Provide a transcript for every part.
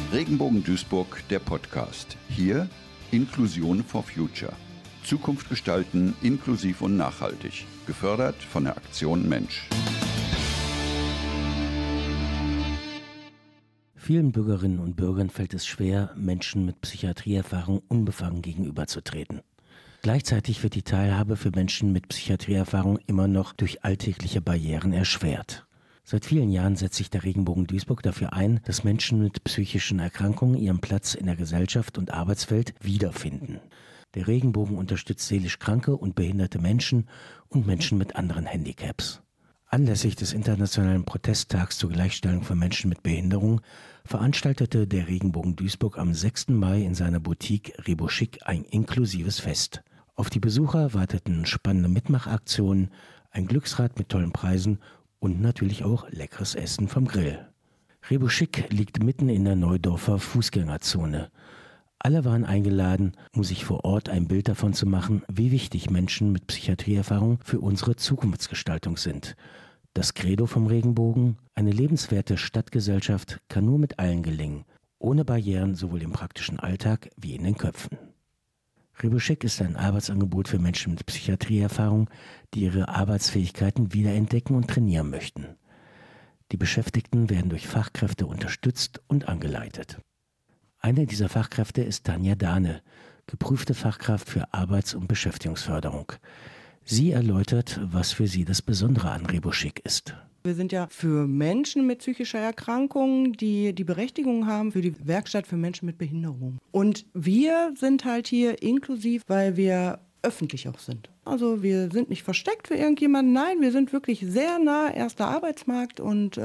Regenbogen Duisburg, der Podcast. Hier Inklusion for Future. Zukunft gestalten, inklusiv und nachhaltig. Gefördert von der Aktion Mensch. Vielen Bürgerinnen und Bürgern fällt es schwer, Menschen mit Psychiatrieerfahrung unbefangen gegenüberzutreten. Gleichzeitig wird die Teilhabe für Menschen mit Psychiatrieerfahrung immer noch durch alltägliche Barrieren erschwert. Seit vielen Jahren setzt sich der Regenbogen Duisburg dafür ein, dass Menschen mit psychischen Erkrankungen ihren Platz in der Gesellschaft und Arbeitswelt wiederfinden. Der Regenbogen unterstützt seelisch kranke und behinderte Menschen und Menschen mit anderen Handicaps. Anlässlich des Internationalen Protesttags zur Gleichstellung von Menschen mit Behinderung veranstaltete der Regenbogen Duisburg am 6. Mai in seiner Boutique Rebo Chic ein inklusives Fest. Auf die Besucher warteten spannende Mitmachaktionen, ein Glücksrad mit tollen Preisen und natürlich auch leckeres Essen vom Grill. Rebo Chic liegt mitten in der Neudorfer Fußgängerzone. Alle waren eingeladen, um sich vor Ort ein Bild davon zu machen, wie wichtig Menschen mit Psychiatrieerfahrung für unsere Zukunftsgestaltung sind. Das Credo vom Regenbogen: eine lebenswerte Stadtgesellschaft kann nur mit allen gelingen, ohne Barrieren sowohl im praktischen Alltag wie in den Köpfen. Rebo Chic ist ein Arbeitsangebot für Menschen mit Psychiatrieerfahrung, die ihre Arbeitsfähigkeiten wiederentdecken und trainieren möchten. Die Beschäftigten werden durch Fachkräfte unterstützt und angeleitet. Eine dieser Fachkräfte ist Tanja Dahne, geprüfte Fachkraft für Arbeits- und Beschäftigungsförderung. Sie erläutert, was für sie das Besondere an Rebo Chic ist. Wir sind ja für Menschen mit psychischer Erkrankung, die die Berechtigung haben für die Werkstatt für Menschen mit Behinderung. Und wir sind halt hier inklusiv, weil wir öffentlich auch sind. Also wir sind nicht versteckt für irgendjemanden, nein, wir sind wirklich sehr nah erster Arbeitsmarkt und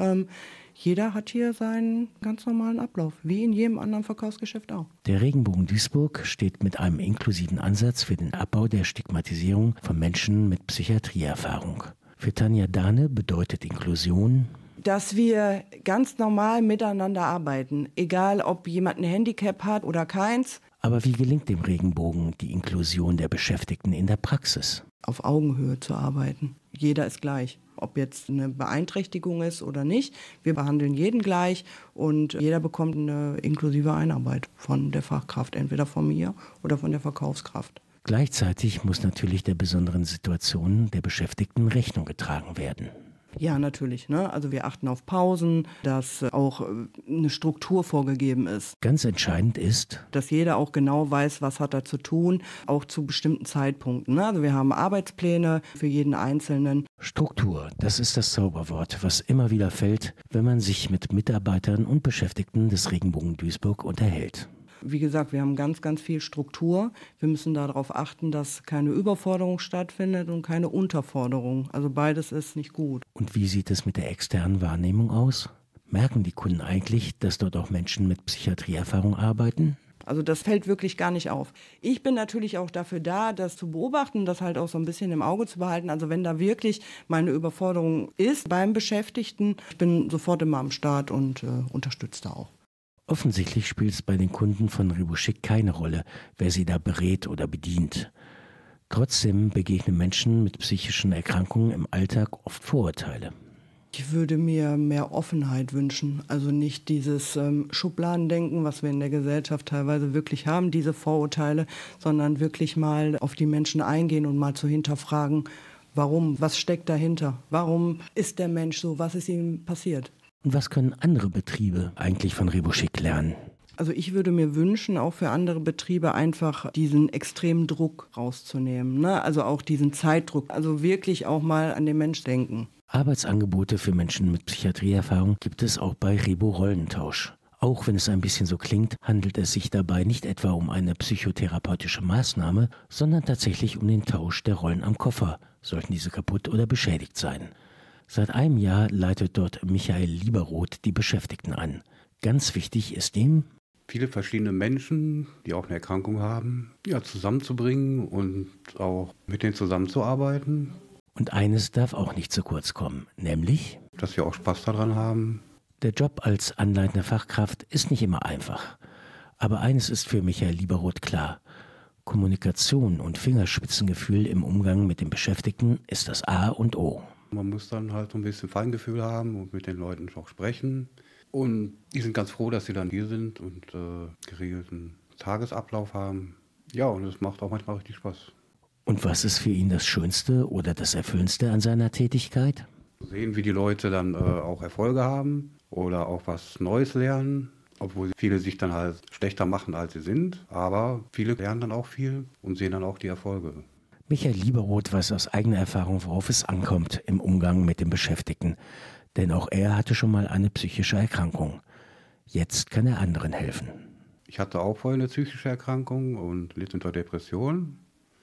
jeder hat hier seinen ganz normalen Ablauf, wie in jedem anderen Verkaufsgeschäft auch. Der Regenbogen Duisburg steht mit einem inklusiven Ansatz für den Abbau der Stigmatisierung von Menschen mit Psychiatrieerfahrung. Für Tanja Dahne bedeutet Inklusion, dass wir ganz normal miteinander arbeiten, egal ob jemand ein Handicap hat oder keins. Aber wie gelingt dem Regenbogen die Inklusion der Beschäftigten in der Praxis? Auf Augenhöhe zu arbeiten. Jeder ist gleich, ob jetzt eine Beeinträchtigung ist oder nicht. Wir behandeln jeden gleich und jeder bekommt eine inklusive Einarbeit von der Fachkraft, entweder von mir oder von der Verkaufskraft. Gleichzeitig muss natürlich der besonderen Situation der Beschäftigten Rechnung getragen werden. Ja, natürlich. Also wir achten auf Pausen, dass auch eine Struktur vorgegeben ist. Ganz entscheidend ist, dass jeder auch genau weiß, was hat er zu tun, auch zu bestimmten Zeitpunkten. Also wir haben Arbeitspläne für jeden Einzelnen. Struktur, das ist das Zauberwort, was immer wieder fällt, wenn man sich mit Mitarbeitern und Beschäftigten des Regenbogen Duisburg unterhält. Wie gesagt, wir haben ganz, ganz viel Struktur. Wir müssen darauf achten, dass keine Überforderung stattfindet und keine Unterforderung. Also beides ist nicht gut. Und wie sieht es mit der externen Wahrnehmung aus? Merken die Kunden eigentlich, dass dort auch Menschen mit Psychiatrieerfahrung arbeiten? Also das fällt wirklich gar nicht auf. Ich bin natürlich auch dafür da, das zu beobachten, das halt auch so ein bisschen im Auge zu behalten. Also wenn da wirklich meine Überforderung ist beim Beschäftigten, ich bin sofort immer am Start und unterstütze da auch. Offensichtlich spielt es bei den Kunden von Rebo Chic keine Rolle, wer sie da berät oder bedient. Trotzdem begegnen Menschen mit psychischen Erkrankungen im Alltag oft Vorurteile. Ich würde mir mehr Offenheit wünschen, also nicht dieses Schubladendenken, was wir in der Gesellschaft teilweise wirklich haben, diese Vorurteile, sondern wirklich mal auf die Menschen eingehen und mal zu hinterfragen, warum, was steckt dahinter, warum ist der Mensch so, was ist ihm passiert. Und was können andere Betriebe eigentlich von Rebo Chic lernen? Also ich würde mir wünschen, auch für andere Betriebe einfach diesen extremen Druck rauszunehmen, Also auch diesen Zeitdruck, also wirklich auch mal an den Mensch denken. Arbeitsangebote für Menschen mit Psychiatrieerfahrung gibt es auch bei Rebo Rollentausch. Auch wenn es ein bisschen so klingt, handelt es sich dabei nicht etwa um eine psychotherapeutische Maßnahme, sondern tatsächlich um den Tausch der Rollen am Koffer, sollten diese kaputt oder beschädigt sein. Seit einem Jahr leitet dort Michael Lieberoth die Beschäftigten an. Ganz wichtig ist ihm, viele verschiedene Menschen, die auch eine Erkrankung haben, zusammenzubringen und auch mit denen zusammenzuarbeiten. Und eines darf auch nicht zu kurz kommen, nämlich, dass wir auch Spaß daran haben. Der Job als anleitende Fachkraft ist nicht immer einfach. Aber eines ist für Michael Lieberoth klar: Kommunikation und Fingerspitzengefühl im Umgang mit den Beschäftigten ist das A und O. Man muss dann halt so ein bisschen Feingefühl haben und mit den Leuten auch sprechen. Und die sind ganz froh, dass sie dann hier sind und geregelten Tagesablauf haben. Ja, und es macht auch manchmal richtig Spaß. Und was ist für ihn das Schönste oder das Erfüllendste an seiner Tätigkeit? Sehen, wie die Leute dann auch Erfolge haben oder auch was Neues lernen, obwohl viele sich dann halt schlechter machen, als sie sind. Aber viele lernen dann auch viel und sehen dann auch die Erfolge. Michael Lieberoth weiß aus eigener Erfahrung, worauf es ankommt im Umgang mit den Beschäftigten. Denn auch er hatte schon mal eine psychische Erkrankung. Jetzt kann er anderen helfen. Ich hatte auch vorher eine psychische Erkrankung und litt unter Depressionen.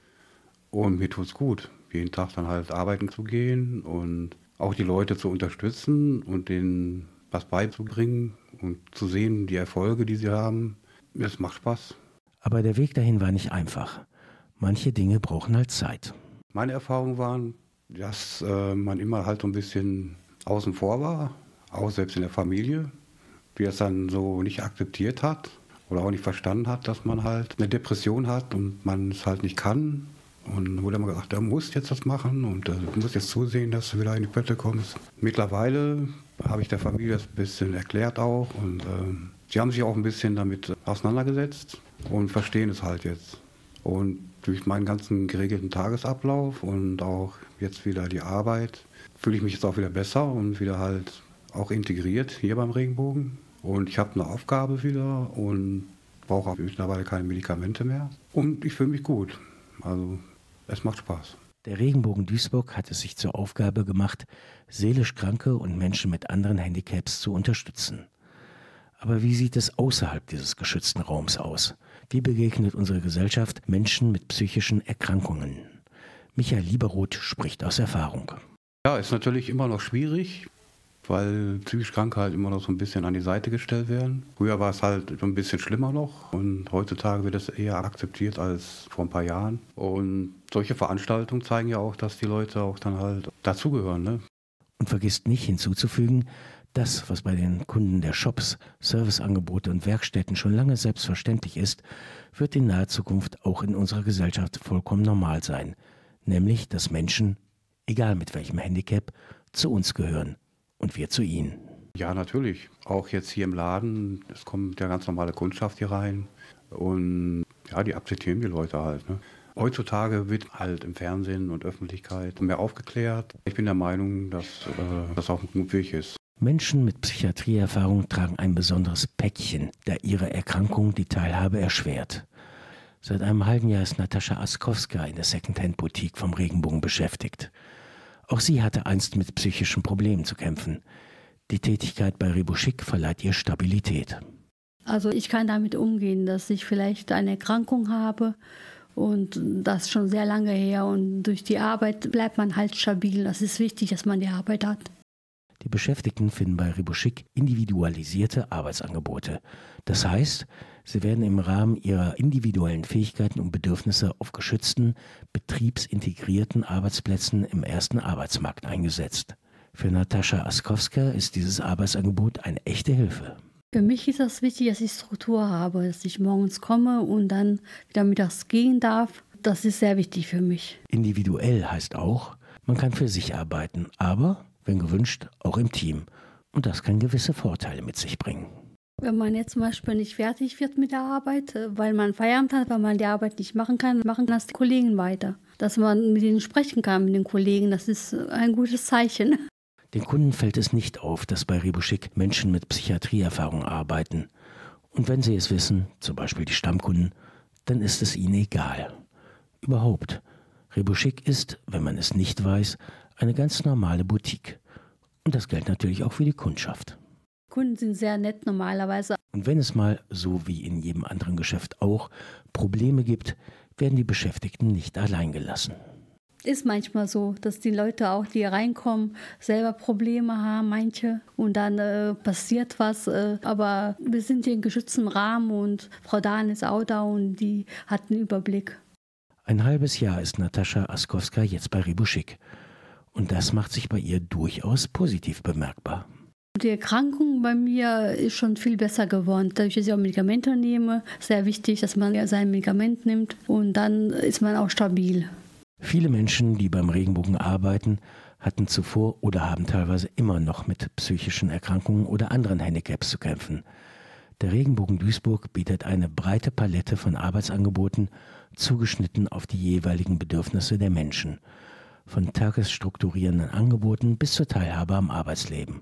Und mir tut es gut, jeden Tag dann halt arbeiten zu gehen und auch die Leute zu unterstützen und denen was beizubringen und zu sehen, die Erfolge, die sie haben. Es macht Spaß. Aber der Weg dahin war nicht einfach. Manche Dinge brauchen halt Zeit. Meine Erfahrungen waren, dass man immer halt so ein bisschen außen vor war, auch selbst in der Familie, die es dann so nicht akzeptiert hat oder auch nicht verstanden hat, dass man halt eine Depression hat und man es halt nicht kann. Und dann wurde immer gesagt, du musst jetzt das machen und du musst jetzt zusehen, dass du wieder in die Pötte kommst. Mittlerweile habe ich der Familie das ein bisschen erklärt auch und sie haben sich auch ein bisschen damit auseinandergesetzt und verstehen es halt jetzt. Und durch meinen ganzen geregelten Tagesablauf und auch jetzt wieder die Arbeit fühle ich mich jetzt auch wieder besser und wieder halt auch integriert hier beim Regenbogen. Und ich habe eine Aufgabe wieder und brauche auch mittlerweile keine Medikamente mehr. Und ich fühle mich gut. Also es macht Spaß. Der Regenbogen Duisburg hat es sich zur Aufgabe gemacht, seelisch Kranke und Menschen mit anderen Handicaps zu unterstützen. Aber wie sieht es außerhalb dieses geschützten Raums aus? Wie begegnet unsere Gesellschaft Menschen mit psychischen Erkrankungen? Michael Lieberoth spricht aus Erfahrung. Ja, ist natürlich immer noch schwierig, weil psychisch Kranke halt immer noch so ein bisschen an die Seite gestellt werden. Früher war es halt so ein bisschen schlimmer noch und heutzutage wird es eher akzeptiert als vor ein paar Jahren. Und solche Veranstaltungen zeigen ja auch, dass die Leute auch dann halt dazugehören, ne? Und vergisst nicht hinzuzufügen, das, was bei den Kunden der Shops, Serviceangebote und Werkstätten schon lange selbstverständlich ist, wird in naher Zukunft auch in unserer Gesellschaft vollkommen normal sein. Nämlich, dass Menschen, egal mit welchem Handicap, zu uns gehören und wir zu ihnen. Ja, natürlich. Auch jetzt hier im Laden, es kommt ja ganz normale Kundschaft hier rein und ja, die akzeptieren die Leute halt, ne? Heutzutage wird halt im Fernsehen und Öffentlichkeit mehr aufgeklärt. Ich bin der Meinung, dass das auch ein guter Weg ist. Menschen mit Psychiatrieerfahrung tragen ein besonderes Päckchen, da ihre Erkrankung die Teilhabe erschwert. Seit einem halben Jahr ist Natascha Askowska in der Secondhand-Boutique vom Regenbogen beschäftigt. Auch sie hatte einst mit psychischen Problemen zu kämpfen. Die Tätigkeit bei Ribuschik verleiht ihr Stabilität. Also ich kann damit umgehen, dass ich vielleicht eine Erkrankung habe und das schon sehr lange her. Und durch die Arbeit bleibt man halt stabil. Das ist wichtig, dass man die Arbeit hat. Die Beschäftigten finden bei Ribuschik individualisierte Arbeitsangebote. Das heißt, sie werden im Rahmen ihrer individuellen Fähigkeiten und Bedürfnisse auf geschützten, betriebsintegrierten Arbeitsplätzen im ersten Arbeitsmarkt eingesetzt. Für Natascha Askowska ist dieses Arbeitsangebot eine echte Hilfe. Für mich ist das wichtig, dass ich Struktur habe, dass ich morgens komme und dann wieder mittags gehen darf. Das ist sehr wichtig für mich. Individuell heißt auch, man kann für sich arbeiten, aber wenn gewünscht, auch im Team. Und das kann gewisse Vorteile mit sich bringen. Wenn man jetzt zum Beispiel nicht fertig wird mit der Arbeit, weil man Feierabend hat, weil man die Arbeit nicht machen kann, machen das die Kollegen weiter. Dass man mit ihnen sprechen kann, mit den Kollegen, das ist ein gutes Zeichen. Den Kunden fällt es nicht auf, dass bei Ribuschik Menschen mit Psychiatrieerfahrung arbeiten. Und wenn sie es wissen, zum Beispiel die Stammkunden, dann ist es ihnen egal. Überhaupt, Ribuschik ist, wenn man es nicht weiß, eine ganz normale Boutique. Und das gilt natürlich auch für die Kundschaft. Kunden sind sehr nett normalerweise. Und wenn es mal, so wie in jedem anderen Geschäft auch, Probleme gibt, werden die Beschäftigten nicht allein gelassen. Ist manchmal so, dass die Leute auch, die reinkommen, selber Probleme haben, manche. Und dann passiert was. Aber wir sind hier in geschütztem Rahmen und Frau Dahn ist auch da und die hat einen Überblick. Ein halbes Jahr ist Natascha Askowska jetzt bei Ribuschik. Und das macht sich bei ihr durchaus positiv bemerkbar. Die Erkrankung bei mir ist schon viel besser geworden. Dadurch, dass ich auch Medikamente nehme, sehr wichtig, dass man sein Medikament nimmt und dann ist man auch stabil. Viele Menschen, die beim Regenbogen arbeiten, hatten zuvor oder haben teilweise immer noch mit psychischen Erkrankungen oder anderen Handicaps zu kämpfen. Der Regenbogen Duisburg bietet eine breite Palette von Arbeitsangeboten, zugeschnitten auf die jeweiligen Bedürfnisse der Menschen. Von tagesstrukturierenden Angeboten bis zur Teilhabe am Arbeitsleben.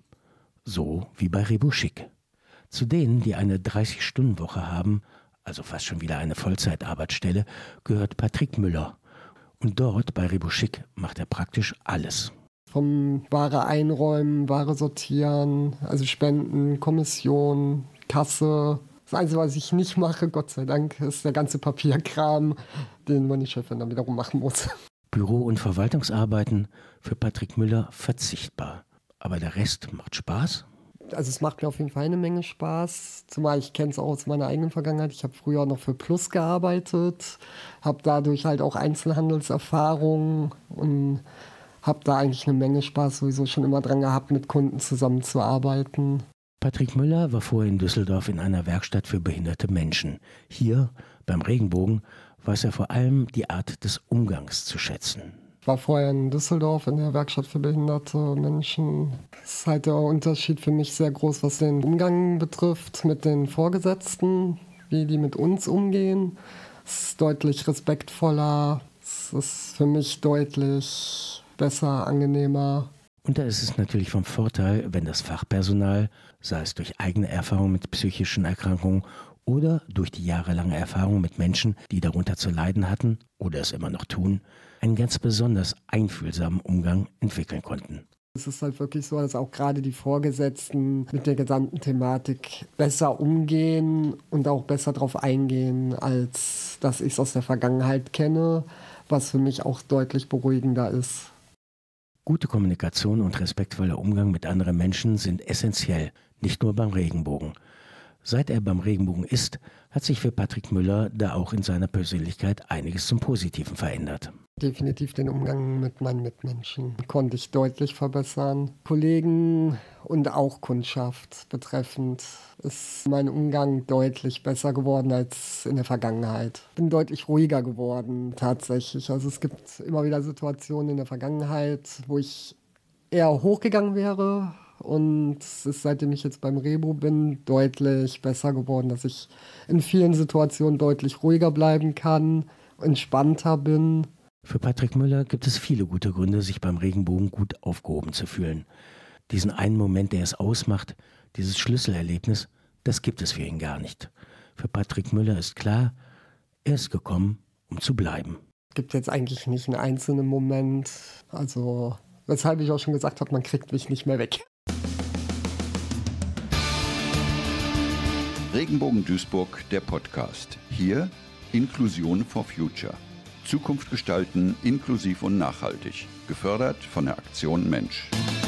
So wie bei Rebo Schick. Zu denen, die eine 30-Stunden-Woche haben, also fast schon wieder eine Vollzeitarbeitsstelle, gehört Patrick Müller. Und dort bei Rebo Schick macht er praktisch alles. Vom Ware einräumen, Ware sortieren, also Spenden, Kommission, Kasse. Das Einzige, was ich nicht mache, Gott sei Dank, ist der ganze Papierkram, den meine Chefin dann wiederum machen muss. Büro- und Verwaltungsarbeiten für Patrick Müller verzichtbar. Aber der Rest macht Spaß? Also es macht mir auf jeden Fall eine Menge Spaß, zumal ich kenne es auch aus meiner eigenen Vergangenheit. Ich habe früher noch für Plus gearbeitet, habe dadurch halt auch Einzelhandelserfahrung und habe da eigentlich eine Menge Spaß sowieso schon immer dran gehabt, mit Kunden zusammenzuarbeiten. Patrick Müller war vorher in Düsseldorf in einer Werkstatt für behinderte Menschen. Hier, beim Regenbogen, weiß er vor allem die Art des Umgangs zu schätzen. Ich war vorher in Düsseldorf in der Werkstatt für behinderte Menschen. Das ist halt der Unterschied für mich sehr groß, was den Umgang betrifft mit den Vorgesetzten, wie die mit uns umgehen. Es ist deutlich respektvoller, es ist für mich deutlich besser, angenehmer. Und da ist es natürlich vom Vorteil, wenn das Fachpersonal, sei es durch eigene Erfahrung mit psychischen Erkrankungen oder durch die jahrelange Erfahrung mit Menschen, die darunter zu leiden hatten oder es immer noch tun, einen ganz besonders einfühlsamen Umgang entwickeln konnten. Es ist halt wirklich so, dass auch gerade die Vorgesetzten mit der gesamten Thematik besser umgehen und auch besser darauf eingehen, als dass ich es aus der Vergangenheit kenne, was für mich auch deutlich beruhigender ist. Gute Kommunikation und respektvoller Umgang mit anderen Menschen sind essentiell, nicht nur beim Regenbogen. Seit er beim Regenbogen ist, hat sich für Patrick Müller da auch in seiner Persönlichkeit einiges zum Positiven verändert. Definitiv den Umgang mit meinen Mitmenschen konnte ich deutlich verbessern. Kollegen und auch Kundschaft betreffend ist mein Umgang deutlich besser geworden als in der Vergangenheit. Bin deutlich ruhiger geworden tatsächlich. Also es gibt immer wieder Situationen in der Vergangenheit, wo ich eher hochgegangen wäre. Und es ist, seitdem ich jetzt beim Rebo bin, deutlich besser geworden, dass ich in vielen Situationen deutlich ruhiger bleiben kann, entspannter bin. Für Patrick Müller gibt es viele gute Gründe, sich beim Regenbogen gut aufgehoben zu fühlen. Diesen einen Moment, der es ausmacht, dieses Schlüsselerlebnis, das gibt es für ihn gar nicht. Für Patrick Müller ist klar, er ist gekommen, um zu bleiben. Es gibt jetzt eigentlich nicht einen einzelnen Moment, also weshalb ich auch schon gesagt habe, man kriegt mich nicht mehr weg. Regenbogen Duisburg, der Podcast. Hier Inklusion for Future. Zukunft gestalten, inklusiv und nachhaltig. Gefördert von der Aktion Mensch.